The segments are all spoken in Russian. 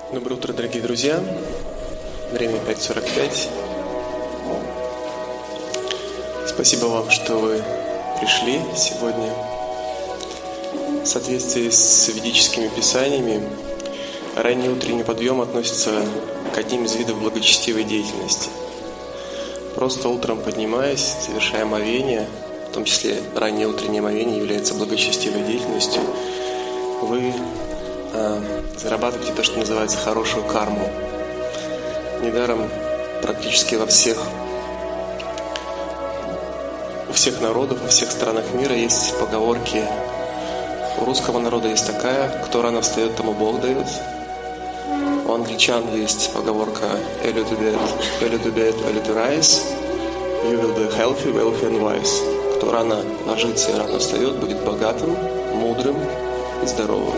Доброе утро, дорогие друзья. Время 5:45. Спасибо вам, что вы пришли сегодня. В соответствии с ведическими писаниями, ранний утренний подъем относится к одним из видов благочестивой деятельности. Просто утром поднимаясь, совершая омовение, в том числе раннее утреннее омовение является благочестивой деятельностью, вы зарабатываете то, что называется хорошую карму. Недаром практически у всех народов, во всех странах мира есть поговорки. У русского народа есть такая: кто рано встает, тому Бог дает. У англичан есть поговорка early to bed, early to rise. You will be healthy, wealthy and wise. Кто рано ложится и рано встает, будет богатым, мудрым и здоровым.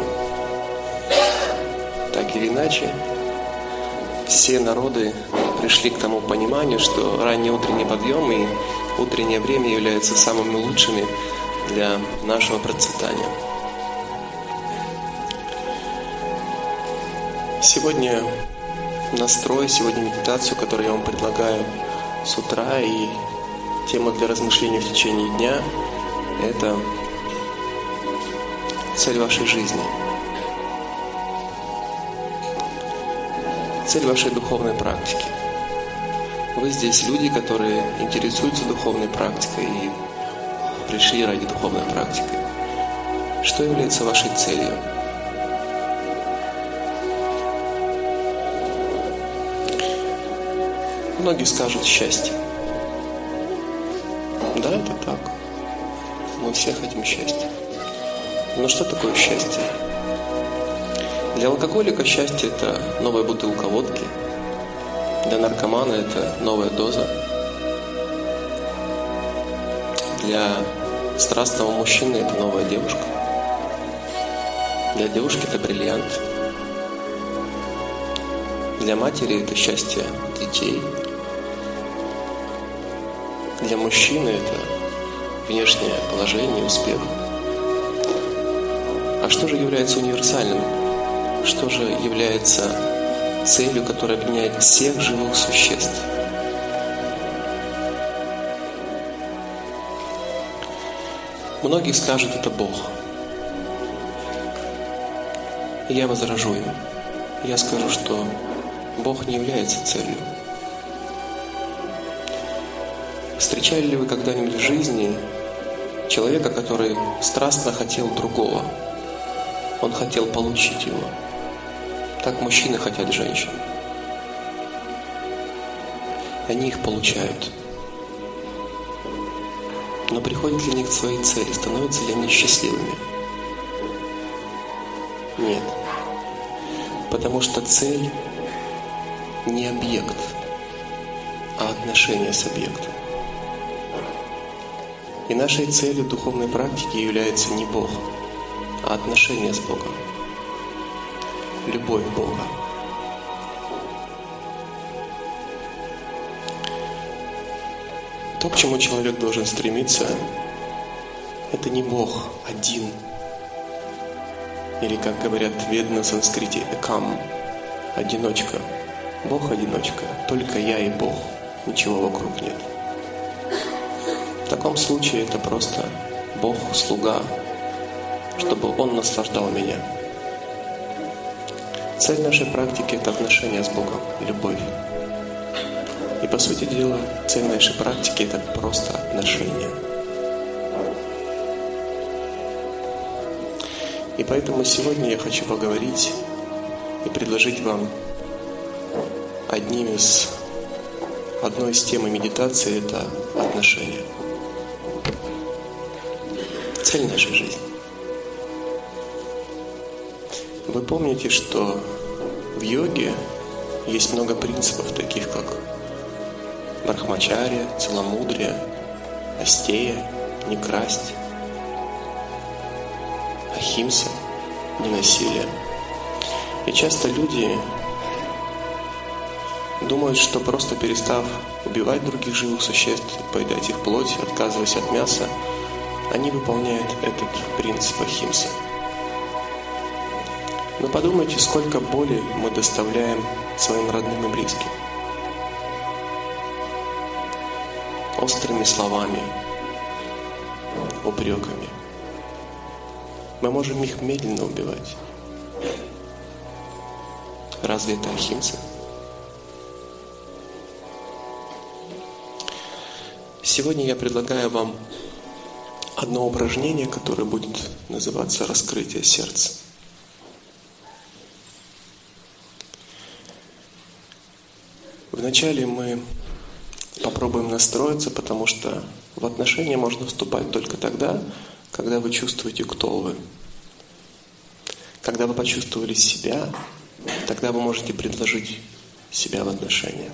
Так или иначе, все народы пришли к тому пониманию, что ранний утренний подъем и утреннее время являются самыми лучшими для нашего процветания. Сегодня сегодня медитацию, которую я вам предлагаю с утра, и тема для размышления в течение дня – это цель вашей жизни. Цель вашей духовной практики. Вы здесь люди, которые интересуются духовной практикой и пришли ради духовной практики. Что является вашей целью? Многие скажут счастье. Да, это так. Мы все хотим счастья. Но что такое счастье? Для алкоголика счастье – это новая бутылка водки. Для наркомана это новая доза. Для страстного мужчины это новая девушка. Для девушки это бриллиант. Для матери это счастье детей. Для мужчины это внешнее положение, успех. А что же является универсальным? Что же является целью, которая объединяет всех живых существ? Многие скажут, это Бог. И я возражу им. Я скажу, что Бог не является целью. Встречали ли вы когда-нибудь в жизни человека, который страстно хотел другого? Он хотел получить его. Так мужчины хотят женщин. Они их получают. Но приходят ли они к своей цели? Становятся ли они счастливыми? Нет. Потому что цель не объект, а отношение с объектом. И нашей целью духовной практики является не Бог, а отношение с Богом. Любовь Бога. То, к чему человек должен стремиться, это не Бог один. Или, как говорят в ведах на санскрите, экам, одиночка. Бог одиночка, только я и Бог, ничего вокруг нет. В таком случае это просто Бог, слуга, чтобы Он наслаждал меня. Цель нашей практики – это отношения с Богом, любовь. И по сути дела, цель нашей практики – это просто отношения. И поэтому сегодня я хочу поговорить и предложить вам одной из тем медитации – это отношения. Цель нашей жизни. Вы помните, что в йоге есть много принципов, таких как брахмачарья, целомудрие, астея, не красть, ахимса, ненасилие. И часто люди думают, что просто перестав убивать других живых существ, поедать их плоть, отказываясь от мяса, они выполняют этот принцип ахимсы. Но подумайте, сколько боли мы доставляем своим родным и близким. Острыми словами, упреками. Мы можем их медленно убивать. Разве это ахимса? Сегодня я предлагаю вам одно упражнение, которое будет называться «Раскрытие сердца». Вначале мы попробуем настроиться, потому что в отношения можно вступать только тогда, когда вы чувствуете, кто вы. Когда вы почувствовали себя, тогда вы можете предложить себя в отношения.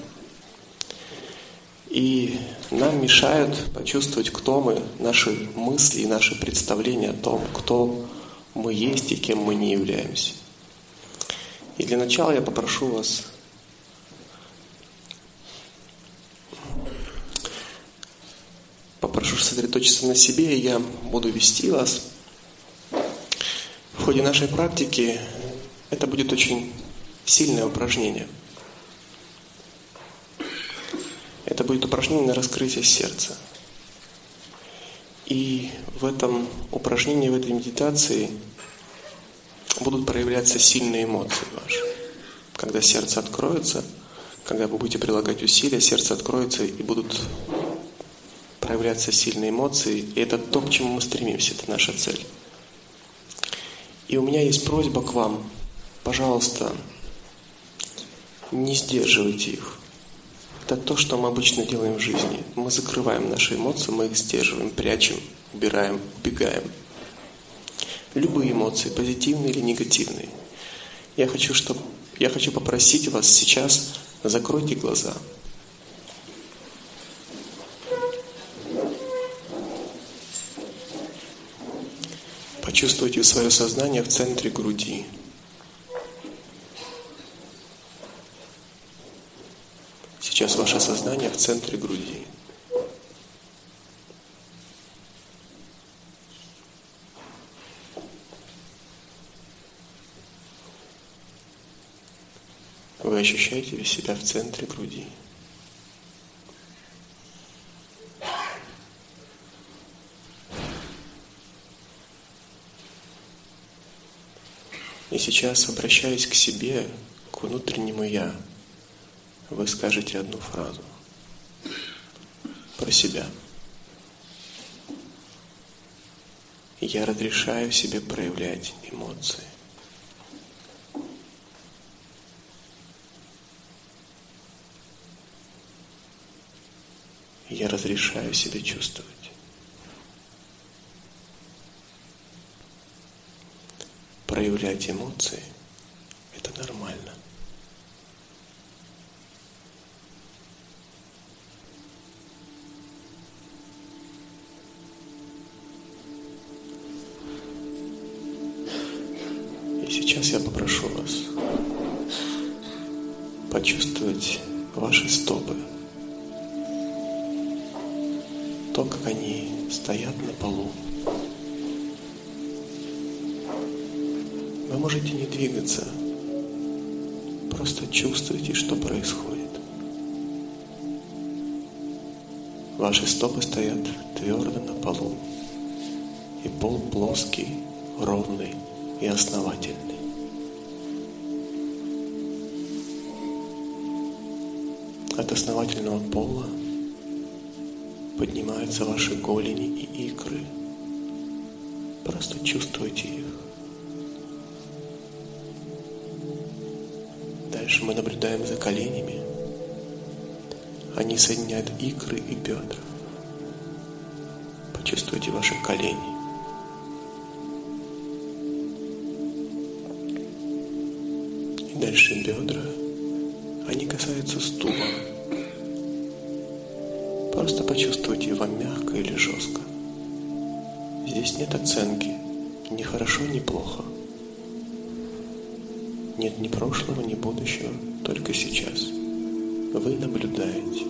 И нам мешают почувствовать, кто мы, наши мысли и наши представления о том, кто мы есть и кем мы не являемся. И для начала я попрошу вас сосредоточиться на себе, и я буду вести вас. В ходе нашей практики это будет очень сильное упражнение. Это будет упражнение на раскрытие сердца. И в этом упражнении, в этой медитации будут проявляться сильные эмоции ваши. Когда сердце откроется, когда вы будете прилагать усилия, сердце откроется и будут проявляться сильные эмоции. И это то, к чему мы стремимся, это наша цель. И у меня есть просьба к вам. Пожалуйста, не сдерживайте их. Это то, что мы обычно делаем в жизни. Мы закрываем наши эмоции, мы их сдерживаем, прячем, убираем, убегаем. Любые эмоции, позитивные или негативные. Я хочу попросить вас сейчас, закройте глаза. Почувствуйте свое сознание в центре груди. Сейчас ваше сознание в центре груди. Вы ощущаете себя в центре груди. И сейчас, обращаясь к себе, к внутреннему «я», вы скажете одну фразу про себя. Я разрешаю себе проявлять эмоции. Я разрешаю себе чувствовать. Проявлять эмоции – это нормально. И сейчас я попрошу вас почувствовать ваши стопы. То, как они стоят на полу. Вы можете не двигаться, просто чувствуйте, что происходит. Ваши стопы стоят твердо на полу, и пол плоский, ровный и основательный. От основательного пола поднимаются ваши голени и икры. Просто чувствуйте их. Дальше мы наблюдаем за коленями. Они соединяют икры и бедра. Почувствуйте ваши колени. И дальше бедра. Они касаются стула. Просто почувствуйте, вам мягко или жестко. Здесь нет оценки. Ни хорошо, ни плохо. Нет ни прошлого, ни будущего, только сейчас. Вы наблюдаете.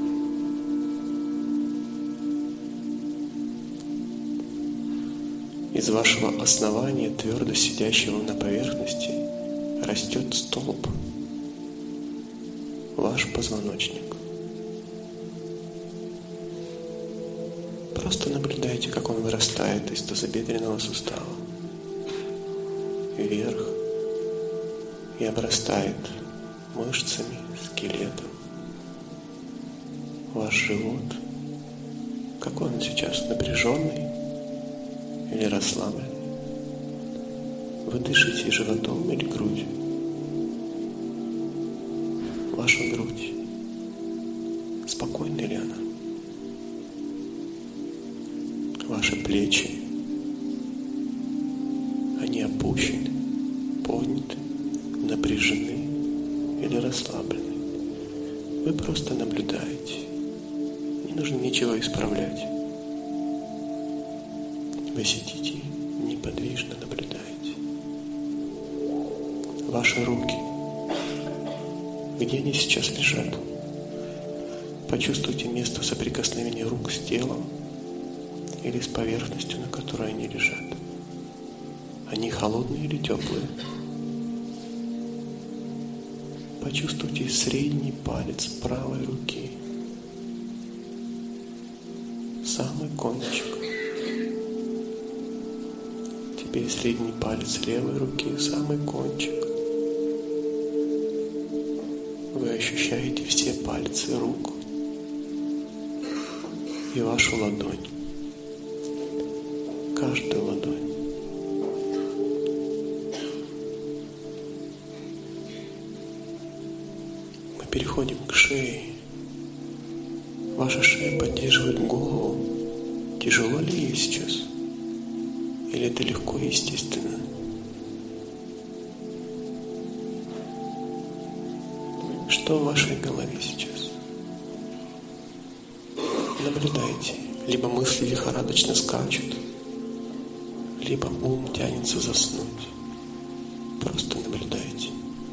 И из вашего основания, твердо сидящего на поверхности, растет столб, ваш позвоночник. Просто наблюдайте, как он вырастает из тазобедренного сустава вверх и обрастает мышцами, скелетом. Ваш живот, какой он сейчас, напряженный или расслабленный? Вы дышите животом или грудью? Ваша грудь, спокойна ли она? Ваши плечи, они опущены, подняты, напряжены или расслаблены? Вы просто наблюдаете. Не нужно ничего исправлять. Вы сидите, неподвижно наблюдаете. Ваши руки, где они сейчас лежат? Почувствуйте место соприкосновения рук с телом или с поверхностью, на которой они лежат. Они холодные или теплые? Почувствуйте средний палец правой руки, самый кончик. Теперь средний палец левой руки, самый кончик. Вы ощущаете все пальцы рук и вашу ладонь, каждую ладонь. Мы переходим к шее. Ваша шея поддерживает голову. Тяжело ли ей сейчас? Или это легко и естественно? Что в вашей голове сейчас? Наблюдайте. Либо мысли лихорадочно скачут, либо ум тянется заснуть. Просто наблюдайте.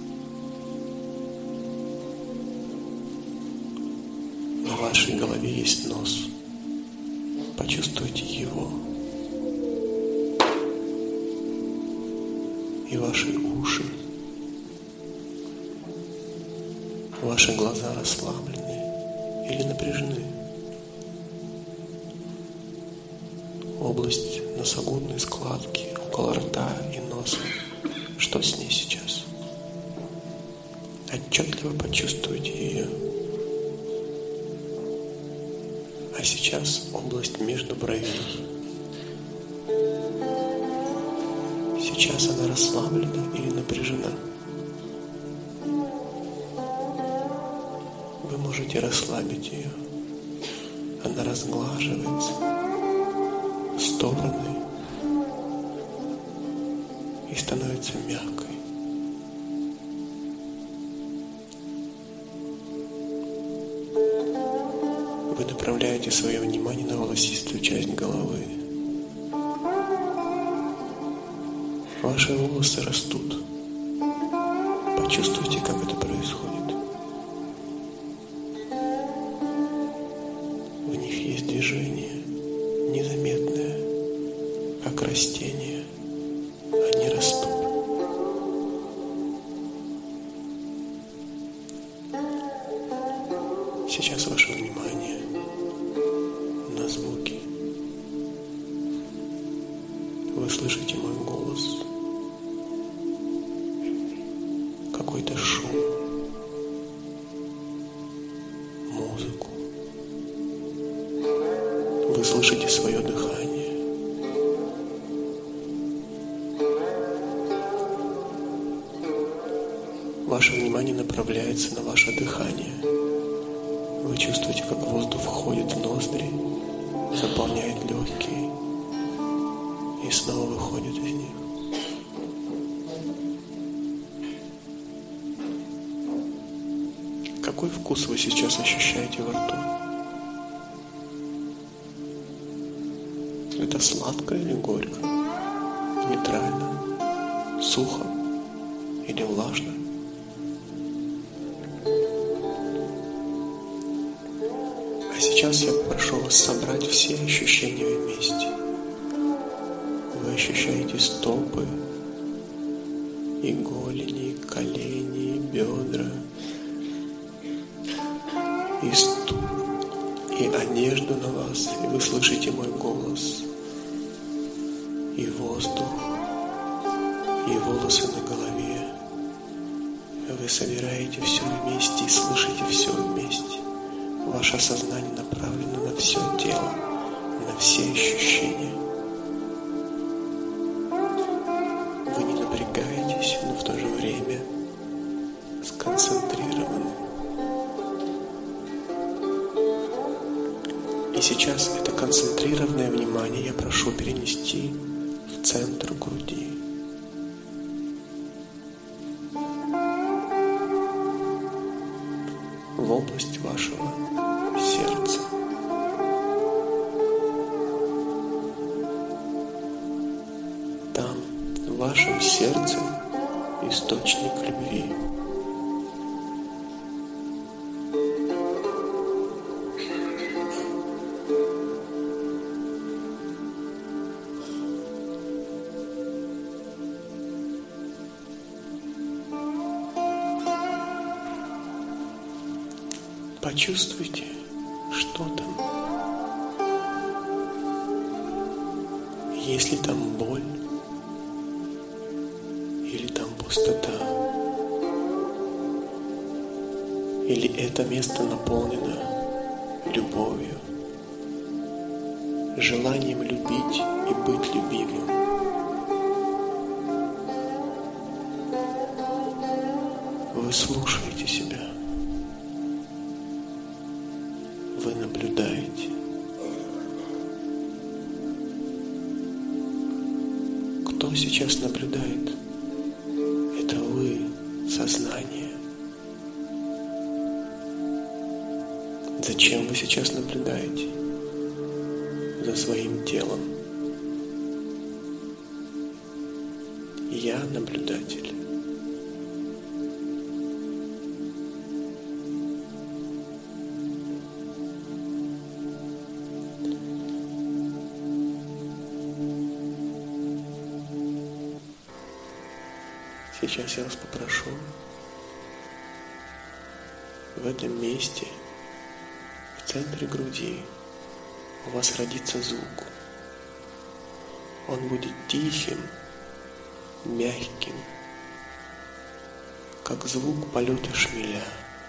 На вашей голове есть нос. Почувствуйте его. И ваши уши. Ваши глаза расслаблены или напряжены. Область носогубной складки около рта и носа. Что с ней сейчас? Отчетливо почувствуйте ее. А сейчас область между бровей. Сейчас она расслаблена или напряжена? Вы можете расслабить ее. Она разглаживается в стороны и становится мягкой. Вы направляете свое внимание на волосистую часть головы. Ваши волосы растут. Почувствуйте, как это происходит. В них есть движение, незаметное, как растения. Они растут. Сейчас ваше внимание на звуки. Вы слышите мой голос. Какой-то шум, музыку. Вы слышите свое дыхание. Ваше внимание направляется на ваше дыхание. Вы чувствуете, как воздух входит в ноздри, заполняет легкие и снова выходит из них. Какой вкус вы сейчас ощущаете во рту? Это сладко или горько? Нейтрально? Сухо или влажно? А сейчас я прошу вас собрать все ощущения вместе. Вы ощущаете стопы, и голени, и колени, и бедра, и стул, и одежду на вас, и вы слышите мой голос, и воздух, и волосы на голове. Вы собираете все вместе и слышите все вместе. Ваше сознание направлено на все тело, на все ощущения. Вы не напрягаетесь, но в то же время сконцентрированы. И сейчас это концентрированное внимание я прошу перенести в центр груди. В область вашего сердца. Там, в вашем сердце, источник любви. Почувствуйте, что там. Есть ли там боль или там пустота? Или это место наполнено любовью, желанием любить и быть любимым? Вы слушаете себя. Вы наблюдаете. Кто сейчас наблюдает? Это вы, сознание. Зачем вы сейчас наблюдаете? За своим телом. Я наблюдатель. Сейчас я вас попрошу в этом месте, в центре груди, у вас родится звук. Он будет тихим, мягким, как звук полета шмеля.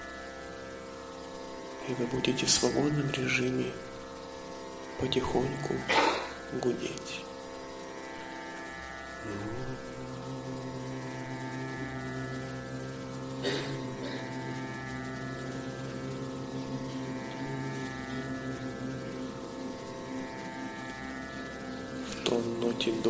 И вы будете в свободном режиме потихоньку гудеть. В тон ноте до.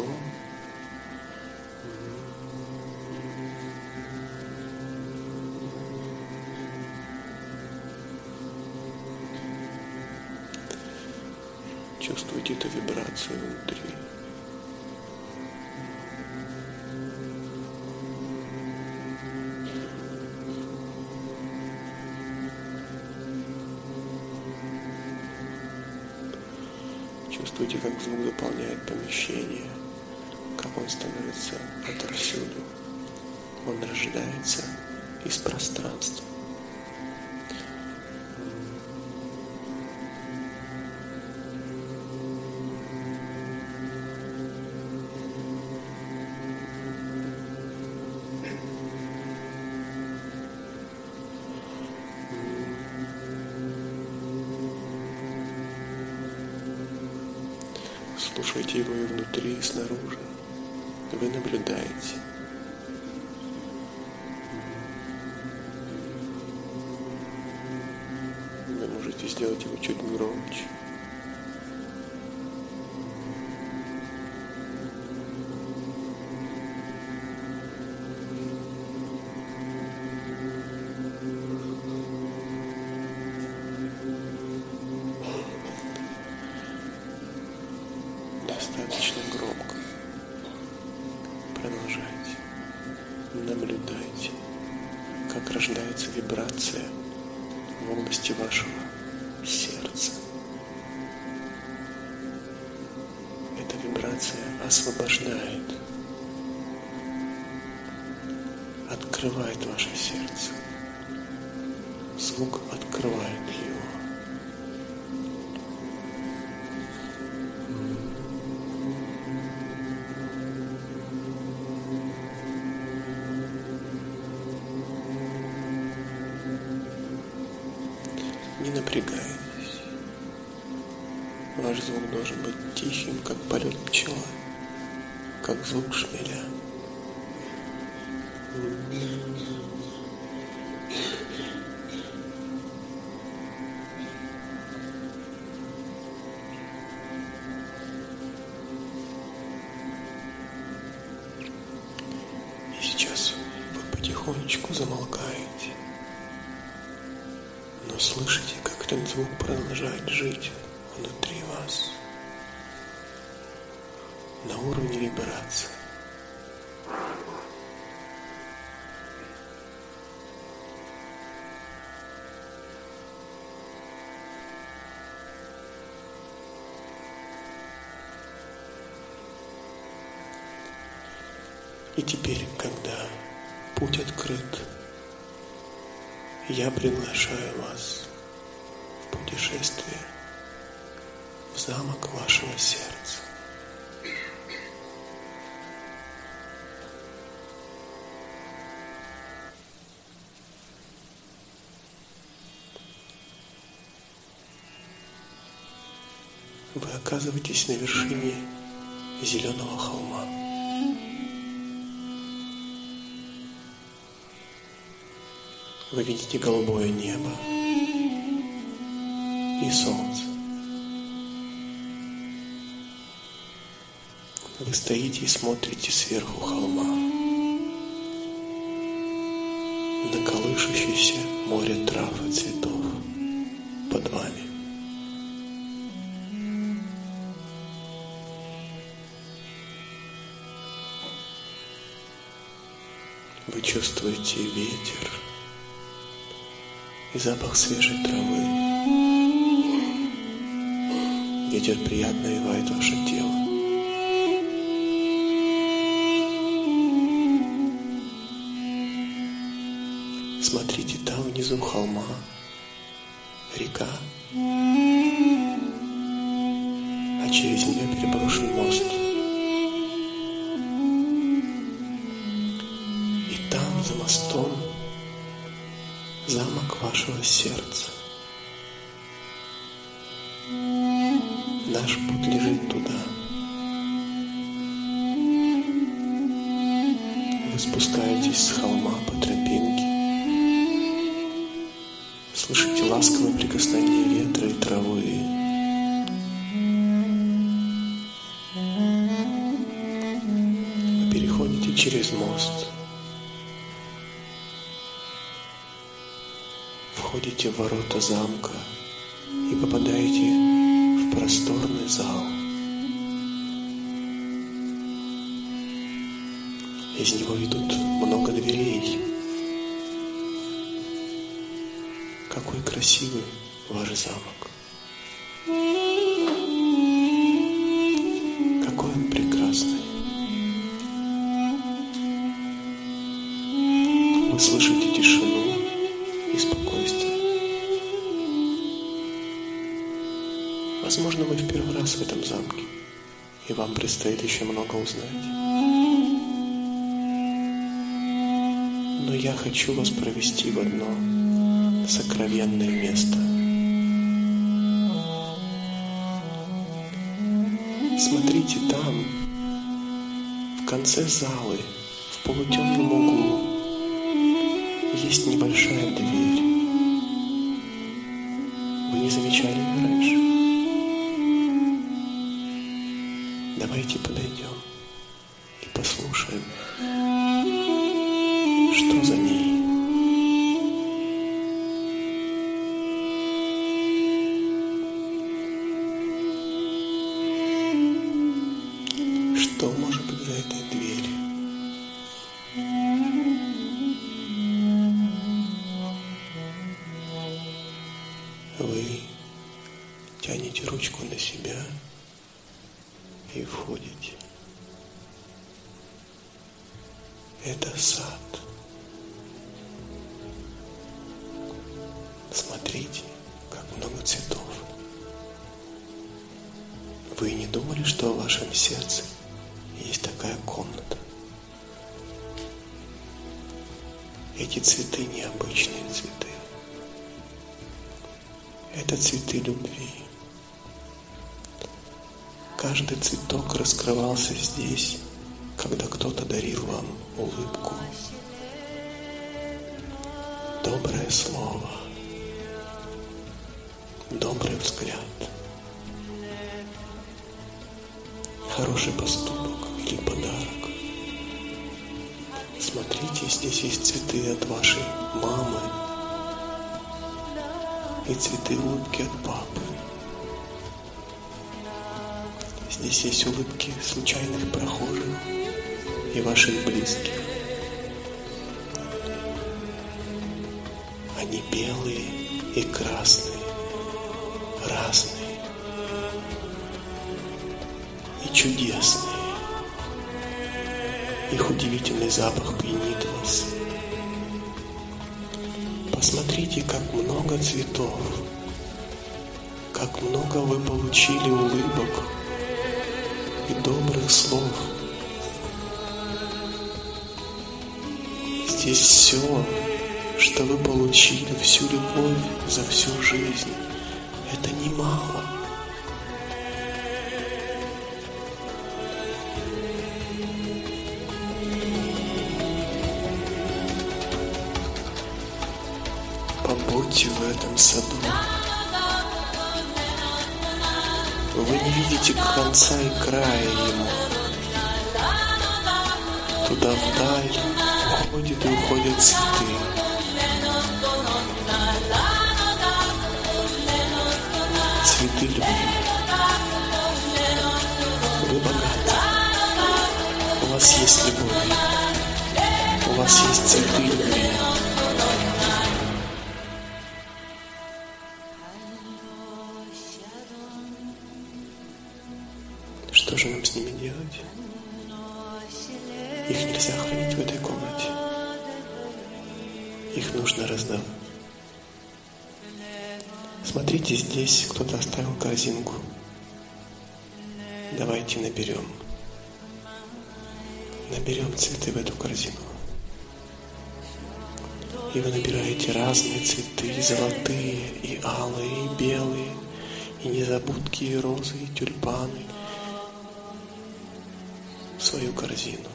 Чувствуйте эту вибрацию внутри. Чувствуйте, как звук заполняет помещение, как он становится отовсюду. Он рождается из пространства. Слушайте его и внутри, и снаружи. Вы наблюдаете. Вы можете сделать его чуть громче. Достаточно громко. Продолжайте. Наблюдайте, как рождается вибрация в области вашего сердца. Эта вибрация освобождает, открывает ваше сердце. Звук открывает его. Не напрягайтесь. Ваш звук должен быть тихим, как полет пчелы, как звук шмеля. И сейчас вы потихонечку замолкаете, но слышите, как этот звук продолжает жить внутри вас на уровне вибрации. И теперь, когда путь открыт, я приглашаю вас в путешествие в замок вашего сердца. Вы оказываетесь на вершине зеленого холма. Вы видите голубое небо и солнце. Вы стоите и смотрите сверху холма на колышущееся море трав и цветов под вами. Вы чувствуете ветер и запах свежей травы. Ветер приятно овивает ваше тело. Смотрите, там внизу холма река, а через нее переброшен мост. И там, за мостом, замок вашего сердца. Наш путь лежит туда. Вы спускаетесь с холма по тропинке. Слышите ласковое прикосновение ветра и травы. Вы переходите через мост. Входите в ворота замка и попадаете в просторный зал. Из него ведут много дверей. Какой красивый ваш замок. Какой он прекрасный. Вы слышите тишину и спокойствие. Возможно, вы в первый раз в этом замке, и вам предстоит еще много узнать. Но я хочу вас провести в одно сокровенное место. Смотрите, там, в конце залы, в полутемном углу, есть небольшая дверь. Вы не замечали ее раньше? Давайте подойдем и послушаем, что за ней. Что может быть за этой дверью? Вы тянете ручку на себя и входите. это сад. Смотрите, как много цветов. Вы не думали, что в вашем сердце есть такая комната? Эти цветы необычные цветы. Это цветы любви. Каждый цветок раскрывался здесь, когда кто-то дарил вам улыбку, доброе слово, добрый взгляд, хороший поступок или подарок. Смотрите, здесь есть цветы от вашей мамы и цветы улыбки от папы. Здесь есть улыбки случайных прохожих и ваших близких. Они белые и красные, разные и чудесные. Их удивительный запах пьянит вас. Посмотрите, как много цветов, как много вы получили улыбок и добрых слов. Здесь все, что вы получили, всю любовь за всю жизнь. Это немало. Побудьте в этом саду. Вы не видите конца и края ему. Туда вдаль уходят и уходят цветы. Цветы любви. Вы богаты. У вас есть любовь. У вас есть цветы любви. Что же нам с ними делать? Их нельзя хранить в этой комнате. Их нужно раздавать. Смотрите, здесь кто-то оставил корзинку. Давайте наберем. Наберем цветы в эту корзину. И вы набираете разные цветы, золотые, и алые, и белые, и незабудки, и розы, и тюльпаны в свою корзину.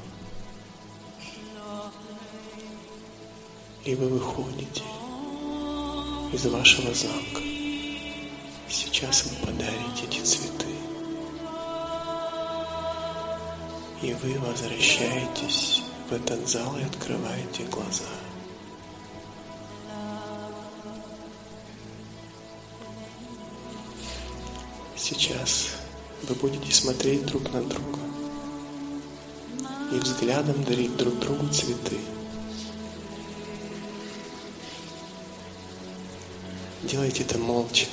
И вы выходите из вашего замка. Сейчас вы подарите эти цветы. И вы возвращаетесь в этот зал и открываете глаза. Сейчас вы будете смотреть друг на друга и взглядом дарить друг другу цветы. Делайте это молча.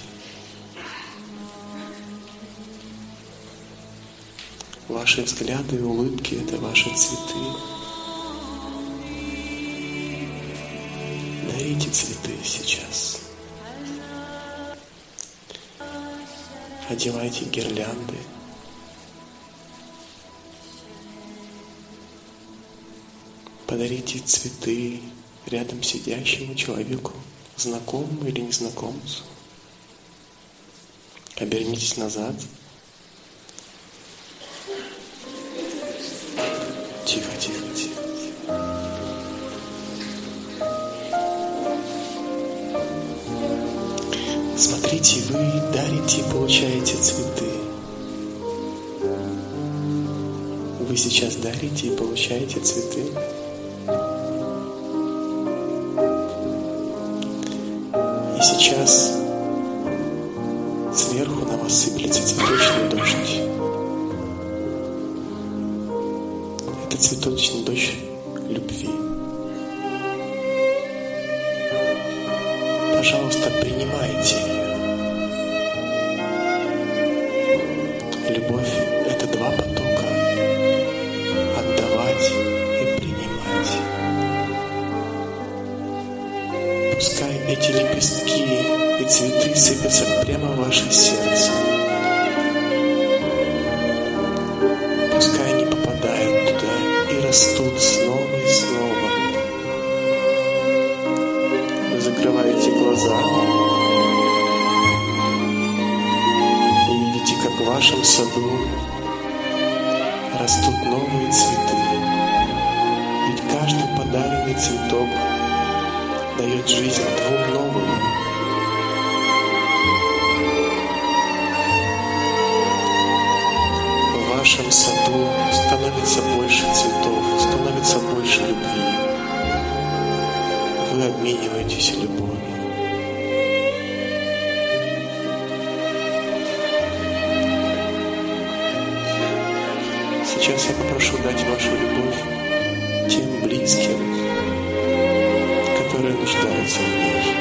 Ваши взгляды и улыбки – это ваши цветы. Дарите цветы сейчас. Одевайте гирлянды. Подарите цветы рядом сидящему человеку, знакомому или незнакомцу. Обернитесь назад. Тихо, тихо, тихо. Смотрите, вы дарите и получаете цветы. Вы сейчас дарите и получаете цветы. И сейчас сверху на вас сыплется цветочный дождь. Это цветочный дождь любви. Пожалуйста, принимайте ее. Любовь – это два потока – отдавать и принимать. Пускай эти лепестки и цветы сыпятся прямо в ваше сердце. Пускай они попадают туда и растут снова и снова. Вы закрываете глаза и видите, как в вашем саду растут новые цветы. Ведь каждый подаренный цветок дает жизнь двум новым. В вашем саду становится больше цветов, становится больше любви. Вы обмениваетесь любовью. Сейчас я попрошу дать вашу любовь тем близким, которые нуждаются в ней.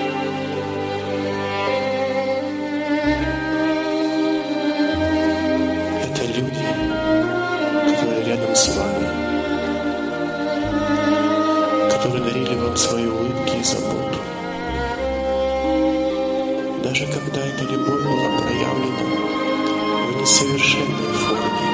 Это люди, которые рядом с вами, которые дарили вам свои улыбки и заботу. Даже когда эта любовь была проявлена в несовершенной форме,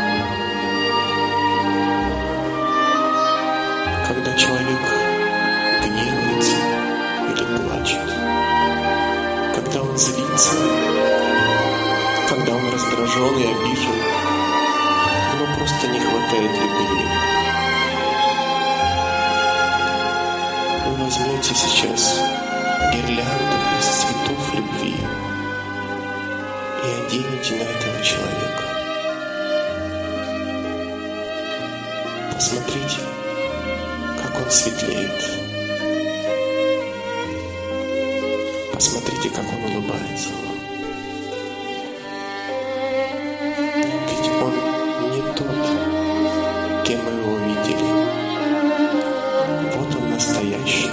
когда человек гневается или плачет, когда он злится, когда он раздражен и обижен, ему просто не хватает любви. Вы возьмете сейчас гирлянду из цветов любви и оденете на этого человека. Посмотрите, как он светлеет. Посмотрите, как он улыбается вам. Ведь он не тот, кем мы его видели. Вот он настоящий.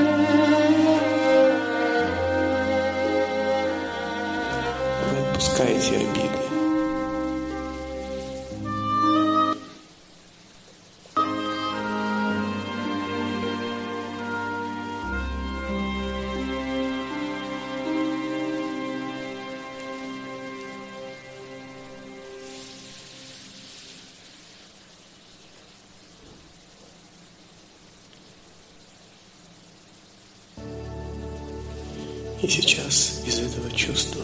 Вы отпускаете обиды. И сейчас из этого чувства,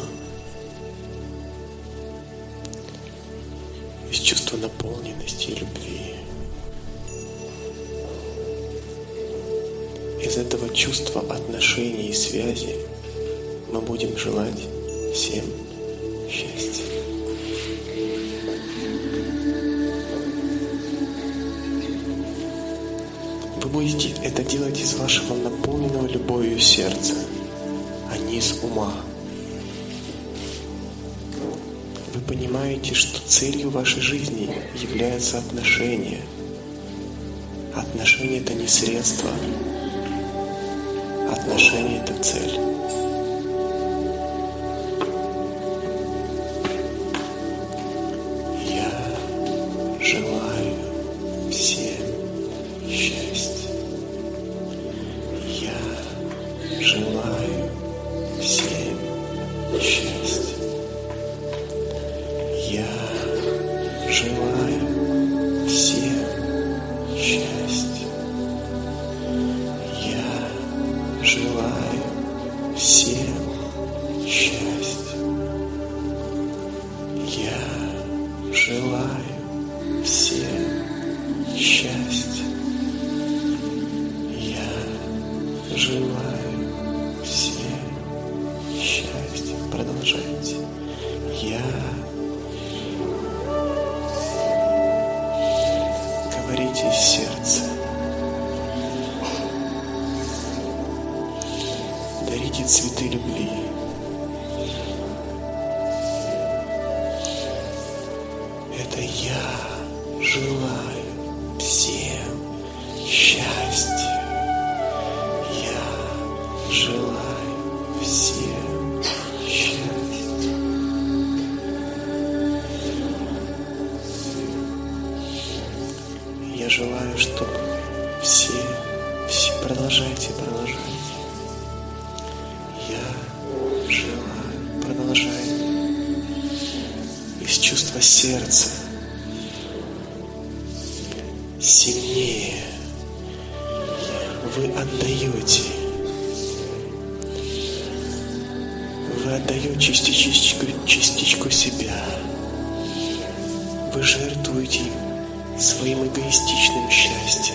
из чувства наполненности и любви, из этого чувства отношений и связи мы будем желать всем счастья. Вы будете это делать из вашего наполненного любовью сердца, а не из ума. Вы понимаете, что целью вашей жизни являются отношения. Отношения — это не средство. Отношения — это цель. Я желаю всем счастья. Я желаю всем счастья. Я желаю всем счастья. Я желаю всем счастья. Я желаю всем счастья. Я желаю всем счастья. Продолжайте. Говорите из сердца. Дарите цветы любви. Это я желаю всем счастья. Я желаю всем счастья. Я желаю, чтобы все продолжайте. желаю. Продолжай. Из чувства сердца. Сильнее. Вы отдаете. Вы отдаете частичку себя. Вы жертвуете своим эгоистичным счастьем.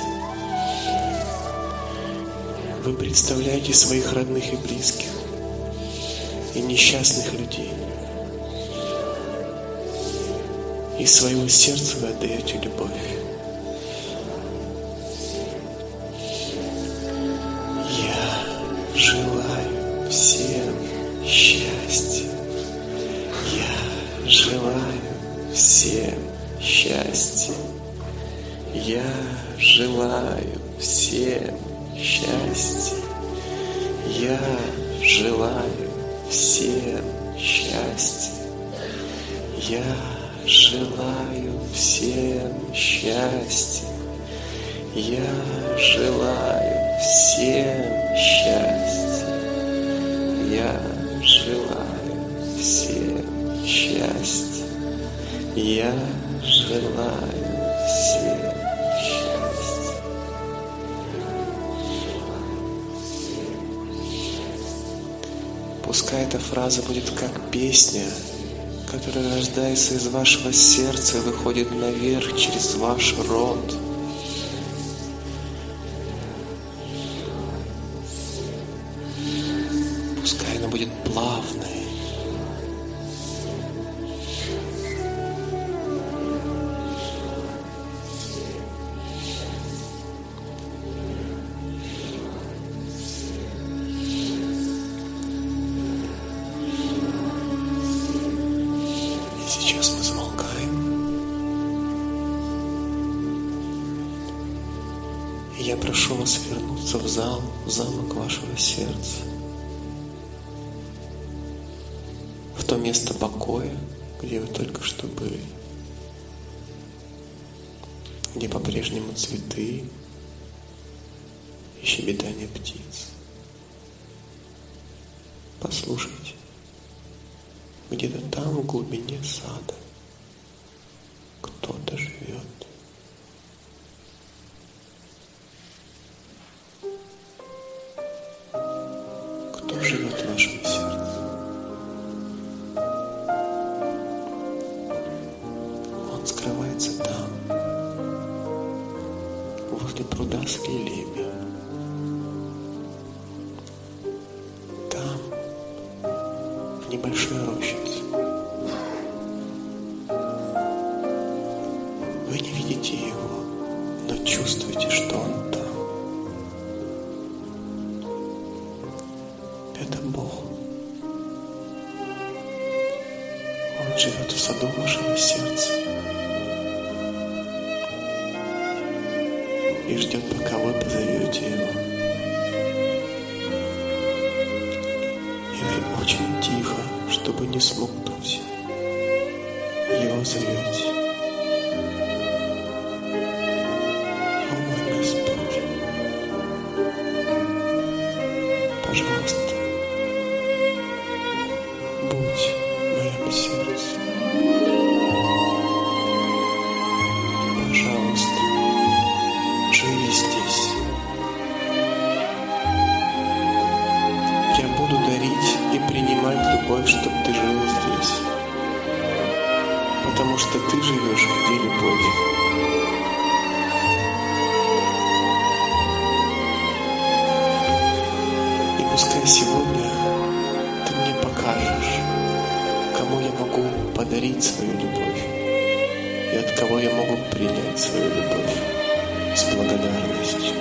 Вы представляете своих родных и близких, и несчастных людей. Из своего сердца вы отдаете любовь. Я желаю всем счастья. Я желаю всем счастья. Я желаю всем счастья. Я желаю всем счастья. Я желаю всем счастья. Я желаю всем счастья. Я желаю всем счастья. Я желаю всем счастья. Пускай эта фраза будет как песня, которая рождается из вашего сердца и выходит наверх через ваш рот. Пускай она будет плавной. Сейчас мы замолкаем. И я прошу вас вернуться в замок вашего сердца. В то место покоя, где вы только что были. Где по-прежнему цветы и щебетание птиц. Послушайте. Где-то там, в глубине сада, кто-то живет. Кто живет в вашем сердце? Он скрывается там, возле пруда с лилиями. Там, в небольшой рощице. Вы не видите его, но чувствуете, что он там. Это Бог. Он живет в саду вашего сердца и ждет, пока вы позовете его. И вы очень тихо, чтобы не смолкнуть, его зовете. О мой Господь, пожалуйста, будь в моем сердце. Пожалуйста, живи здесь. Я буду дарить и принимать любовь, чтобы ты жил здесь. Потому что ты живешь, где любовь. И пускай сегодня ты мне покажешь, кому я могу подарить свою любовь и от кого я могу принять свою любовь с благодарностью.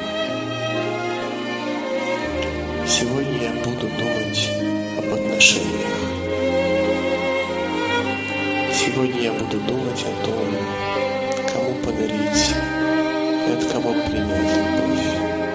Сегодня я буду думать об отношениях. Сегодня я буду думать о том, кому подарить и от кого принять любовь.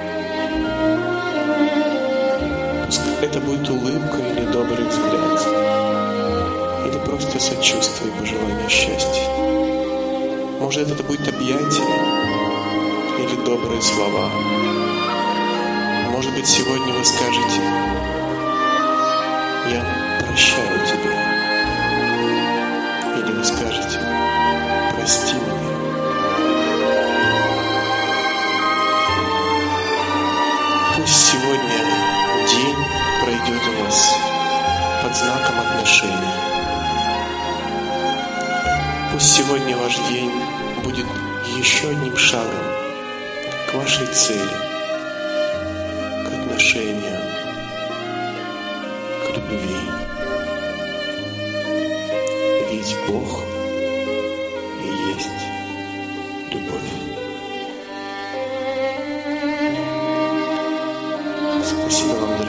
Пускай это будет улыбка или добрый взгляд, или просто сочувствие и пожелание счастья. Может, это будет объятие или добрые слова. Может быть, сегодня вы скажете: я прощаю тебя. Или вы скажете: прости меня. Пусть сегодня день пройдет у вас под знаком отношений. Пусть сегодня ваш день будет еще одним шагом к вашей цели, к отношению, к любви. Ведь Бог и есть любовь. Спасибо вам, дорогие.